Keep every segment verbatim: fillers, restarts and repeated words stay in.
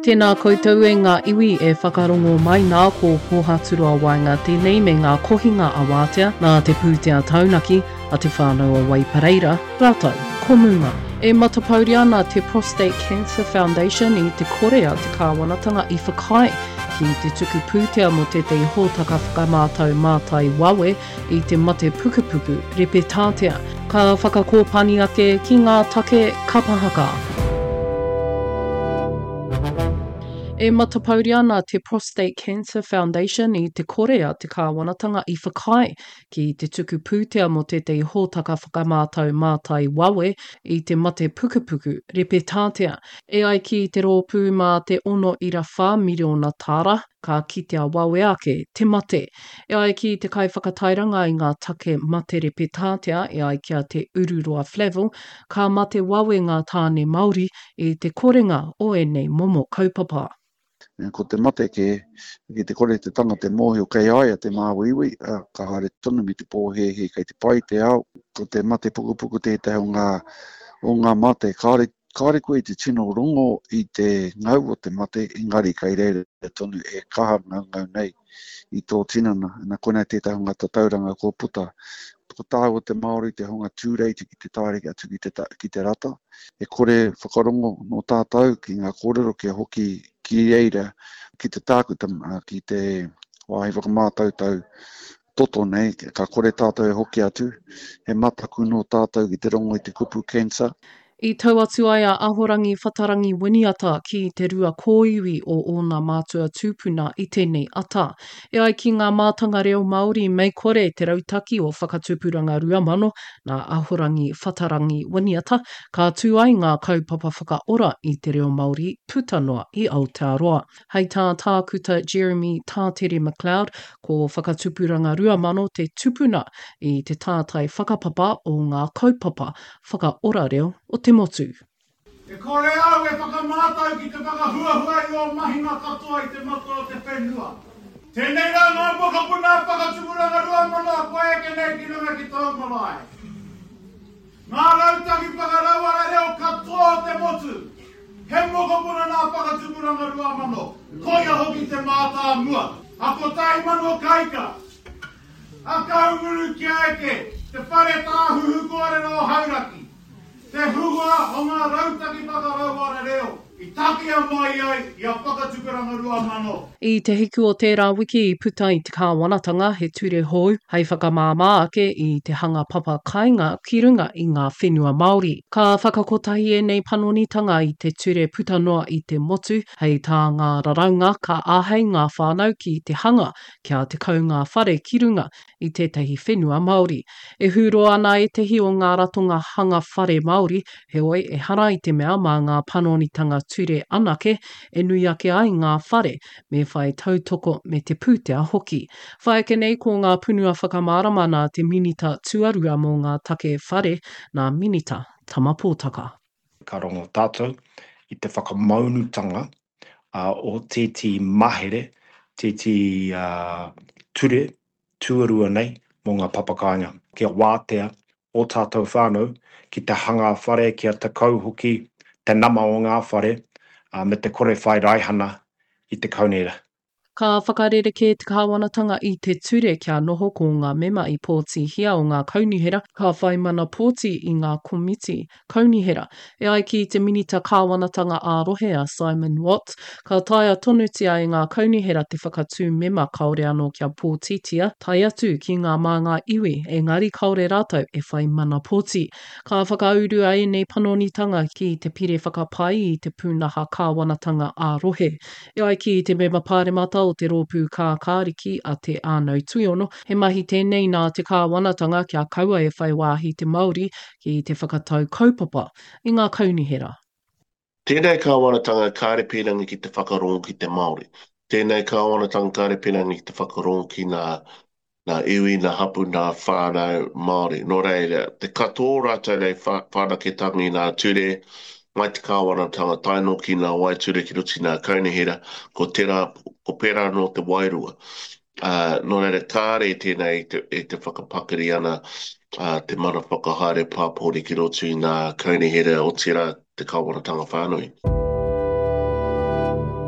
Tēnā koutou e ngā iwi e whakarongo mai nā ko Pōhaturua Wainga tēnei me ngā kohinga a wātea nā te pūtea taunaki a te whānau a Waipareira. Rātou, ko munga. E matapauri ana te Prostate Cancer Foundation i te kore a te kāwanatanga i whakai ki te tuku pūtea mo te te hōtaka whakamātau mātai wawe i te mate pukupuku repetātea. Ka whakakōpani ake ki ngā take kapahaka. E matapauri ana te Prostate Cancer Foundation i te kore a te kāwanatanga i whakai ki te tuku pūtea mo te te hōtaka whakamātau mātai wawe i te mate pukupuku repetātea. E ai ki te rōpū mā te ono ira whā miriona tāra ka kitea wawe ake te mate. E ai ki te kai whakatairanga i ngā take mate repetātea e ai kia te ururoa Flavel ka mate wawe ngā tāne Māori i te korenga o enei momo kaupapa. Ko te mate ke, ki te kore te tanga te mōhio kei aia te māwiwi, uh, ka haere tonu mi te pōhehe kei te pai te au. Ko te mate pukupuku tētai o ngā, o ngā mate, kāre, kāre koe te tino rongo i te ngau o te mate, engari kei reire tonu e kaha ngau ngau nei i tō tinana. Nā koenei tētai o ngā tatauranga ko puta. Ko tāu o te Māori te honga tūreiti ki te tāreki atu ki te, ki te rata. E kore whakarongo no tātou ki ngā kōrero kia hoki ki eira, ki te tākuta, ki te wāhi whakamātau tau toto nei, ka kore tātou e hoki atu, he mataku no tātou ki te rongo i te kupu cancer. I tau atu ai a ahorangi whatarangi winiata ki te rua kōiwi o ōna mātua tūpuna i tēnei ata. E ai ki ngā mātanga reo Māori mei kore te rautaki o whakatupuranga ruamano nā ahorangi whatarangi winiata, ka tū ai ngā kaupapa whakaora i te reo Māori putanoa i Aotearoa. Hei tā tākuta Jeremy Tātere McLeod ko whakatupuranga ruamano te tupuna i te tātai whakapapa o ngā kaupapa whakaora reo o te motu. E kore au e whakamātau ki te whakahuahua i o mahina katoa i te mako o te whenua. Tēnei rā ngā pokapuna whakatupuranga ruamano a koe ke nei ki runga ki tō marae. Ngā rautaki whakarauara reo katoa o te motu. He mokopuna nā whakatupuranga ruamano. Koia hoki te mātā mua. Ako tai mano kaika. A kaunguru kia eke. Te whare tāhuhu kore no hauraki. Te hua o ngā rautaki whakarauara reo, i takia mai ai i a whakatukuranga ruamano. I te hiku o tērā wiki i puta i te kāwanatanga he ture hou, hei whakamāmā ake i te hanga papa kāinga ki runga i ngā whenua Māori. Ka whakakotahi e nei panonitanga i te ture putanoa i te motu, hei tā ngā raraunga ka āhei ngā whānau ki te hanga kia te kaunga whare ki runga i tētahi whenua Māori. E huro ana e tehi o ngā ratonga hanga whare Māori, heoi e hara i te mea mā ngā panonitanga ture anake, e nui ake ai ngā whare, me whai tautoko me te pūtea hoki. Whai ke nei ko ngā punua whakamārama nā te minita tuarua mō ngā take whare nā minita tamapōtaka. Ka rongo tātou i te whakamaunutanga uh, o tēti mahere, tēti uh, ture, tuarua nei mō ngā papakāinga. Kia wātea o tātou whānau ki te hanga whare, kia te kauhoki, te nama o ngā whare, uh, me te kore whai raihana i te kaunera. Ka whakarereke te kāwanatanga i te ture kia noho ko ngā mema i pōti hia o ngā kaunihera, ka whai mana pōti i ngā komiti kaunihera. E ai ki te minita kāwanatanga ārohe a Simon Watt, ka taia tonutia i ngā kaunihera te whakatū mema kaore anō kia pōtitia, tai atu ki ngā māngā iwi, engari kaore rātou e whai mana pōti. Ka whakauru ai nei panonitanga ki te pire whakapai i te pūnaha kāwanatanga ārohe. E ai ki te mema pāremata o te rōpū kākāriki a te ānau tuiono, he mahi tēnei nā te kāwanatanga kia kaua e whai wāhi te Māori ki te whakatau kaupapa i ngā kaunihera. Tēnei kāwanatanga kārepirangi ki te whakarongo ki te Māori. Tēnei kāwanatanga kārepirangi ki te whakarongo ki nā, nā iwi, nā hapu, nā whānau Māori. Nō reira, te katoa rātou rei whānaketangi nā ture, mai te kāwanatanga taino ki ngā waiture ki ruti ngā kaunihera, ko tērā, ko pērā no te wairua. Uh, no reira, kāre tēnei e te, e te whakapakari ana uh, te mana whakahaere pāpori ki ruti ngā kaunihera o tērā te kāwanatanga whānui.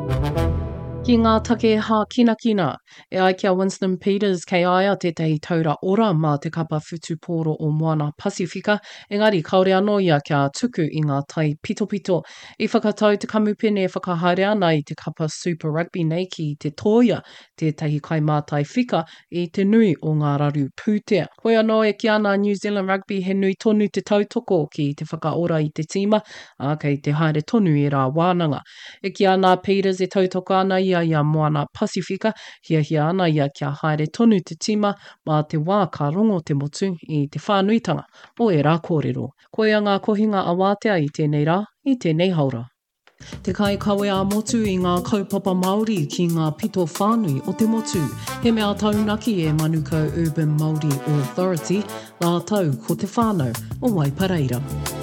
Ki ngā take hā kina kina, e ai kia Winston Peters kei aia te tehi taura ora mā te kapa whutu pōro o Moana Pasifika, engari kaore anō ia kia tuku i ngā tai pito pito. I whakatau te kamupene e whakahaere ana i te kapa Super Rugby nei ki te toia, tētahi kaimātai whika i te nui o ngā raru pūtea. Koe anō e ki ana New Zealand Rugby he nui tonu te tautoko ki te whakaora i te tima, a kei te haere tonu i rā wānanga. E ki ana Peters e tautoko ana ia ia Moana Pasifika, hia hia ana ia kia haere tonu te tima mā te wā ka rongo te motu i te whānuitanga o e rā kōrero. Koe a ngā kohinga a wātea i tēnei rā, i tēnei haura. Te kai kawe a motu i ngā kaupapa Māori ki ngā pito whānui o te motu. He mea taunaki e Manukau Urban Māori Authority, nā tau ko te whānau o Waipareira.